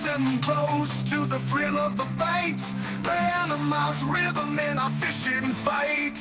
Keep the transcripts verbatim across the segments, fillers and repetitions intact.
Listen close to the thrill of the bait. Panama's rhythm in our fishing fight.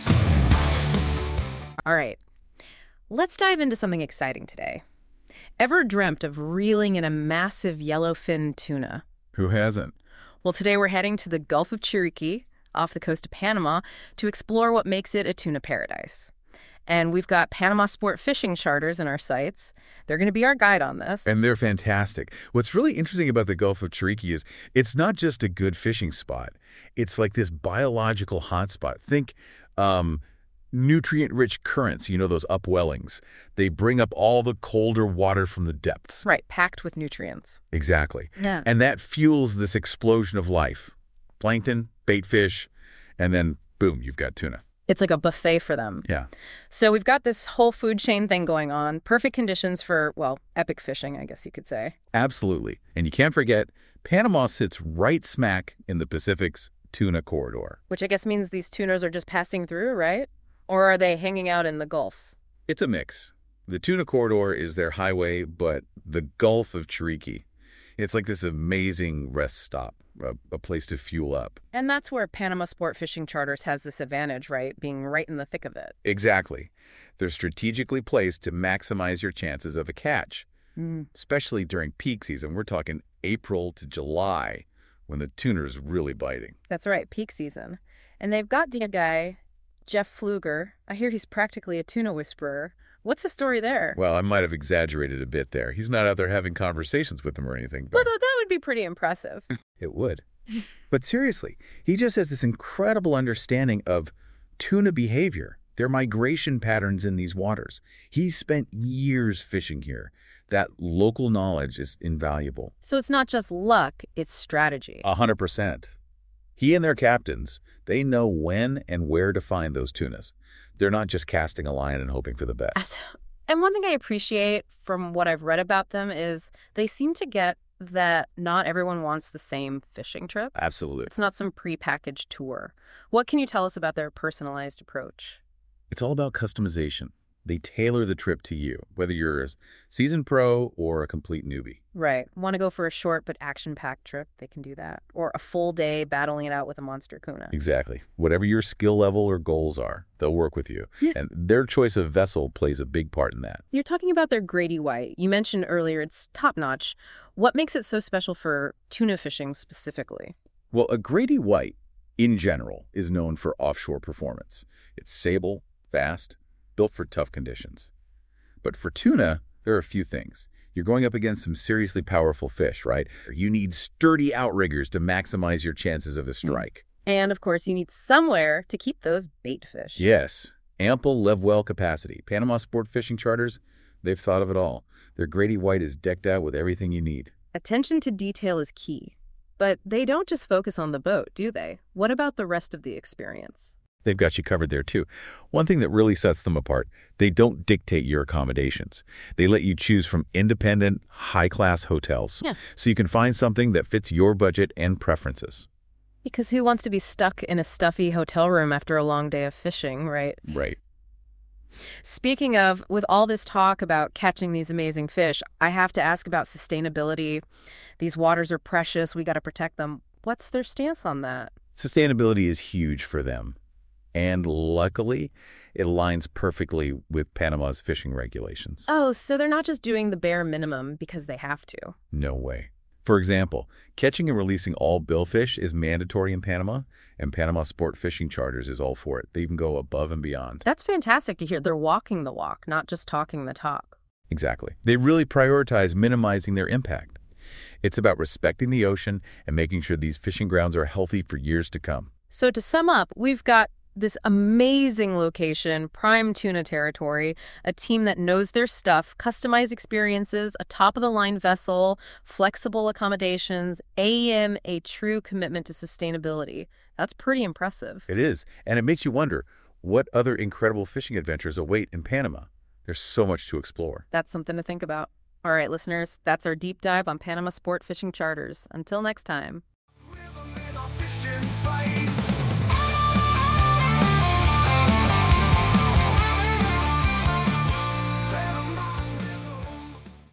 All right, let's dive into something exciting today. Ever dreamt of reeling in a massive yellowfin tuna? Who hasn't? Well, today we're heading to the Gulf of Chiriquí, off the coast of Panama, to explore what makes it a tuna paradise. And we've got Panama Sport Fishing Charters in our sights. They're going to be our guide on this. And they're fantastic. What's really interesting about the Gulf of Chiriquí is it's not just a good fishing spot. It's like this biological hotspot. Think um, nutrient-rich currents, you know, those upwellings. They bring up all the colder water from the depths. Right, packed with nutrients. Exactly. Yeah. And that fuels this explosion of life. Plankton, bait fish, and then, boom, you've got tuna. It's like a buffet for them. Yeah. So we've got this whole food chain thing going on. Perfect conditions for, well, epic fishing, I guess you could say. Absolutely. And you can't forget, Panama sits right smack in the Pacific's tuna corridor. Which I guess means these tuners are just passing through, right? Or are they hanging out in the Gulf? It's a mix. The tuna corridor is their highway, but the Gulf of Chiriquí, it's like this amazing rest stop, a, a place to fuel up. And that's where Panama Sport Fishing Charters has this advantage, right? Being right in the thick of it. Exactly. They're strategically placed to maximize your chances of a catch, Mm. especially during peak season. We're talking April to July, when the tuna's really biting. That's right, peak season. And they've got a guy, Jeff Pfluger. I hear he's practically a tuna whisperer. What's the story there? Well, I might have exaggerated a bit there. He's not out there having conversations with them or anything. Well, But that would be pretty impressive. it would. But seriously, he just has this incredible understanding of tuna behavior, their migration patterns in these waters. He's spent years fishing here. That local knowledge is invaluable. So it's not just luck, it's strategy. A hundred percent. He and their captains, they know when and where to find those tunas. They're not just casting a line and hoping for the best. And one thing I appreciate from what I've read about them is they seem to get that not everyone wants the same fishing trip. Absolutely. It's not some prepackaged tour. What can you tell us about their personalized approach? It's all about customization. They tailor the trip to you, whether you're a seasoned pro or a complete newbie. Right. Want to go for a short but action-packed trip? They can do that. Or a full day battling it out with a monster tuna. Exactly. Whatever your skill level or goals are, they'll work with you. Yeah. And their choice of vessel plays a big part in that. You're talking about their Grady White. You mentioned earlier it's top-notch. What makes it so special for tuna fishing specifically? Well, a Grady White, in general, is known for offshore performance. It's sable, fast, built for tough conditions. But for tuna, there are a few things. You're going up against some seriously powerful fish, right? You need sturdy outriggers to maximize your chances of a strike. And, of course, you need somewhere to keep those bait fish. Yes, ample live well capacity. Panama Sport Fishing Charters, they've thought of it all. Their Grady White is decked out with everything you need. Attention to detail is key. But they don't just focus on the boat, do they? What about the rest of the experience? They've got you covered there, too. One thing that really sets them apart, they don't dictate your accommodations. They let you choose from independent, high-class hotels. Yeah. So you can find something that fits your budget and preferences. Because who wants to be stuck in a stuffy hotel room after a long day of fishing, right? Right. Speaking of, with all this talk about catching these amazing fish, I have to ask about sustainability. These waters are precious. We got to protect them. What's their stance on that? Sustainability is huge for them. And luckily, it aligns perfectly with Panama's fishing regulations. Oh, so they're not just doing the bare minimum because they have to. No way. For example, catching and releasing all billfish is mandatory in Panama, and Panama Sport Fishing Charters is all for it. They even go above and beyond. That's fantastic to hear. They're walking the walk, not just talking the talk. Exactly. They really prioritize minimizing their impact. It's about respecting the ocean and making sure these fishing grounds are healthy for years to come. So to sum up, we've got this amazing location, prime tuna territory, a team that knows their stuff, customized experiences, a top-of-the-line vessel, flexible accommodations, and a true commitment to sustainability. That's pretty impressive. It is, and it makes you wonder, what other incredible fishing adventures await in Panama? There's so much to explore. That's something to think about. All right, listeners, that's our deep dive on Panama Sport Fishing Charters. Until next time. Rhythm in our fishing fight.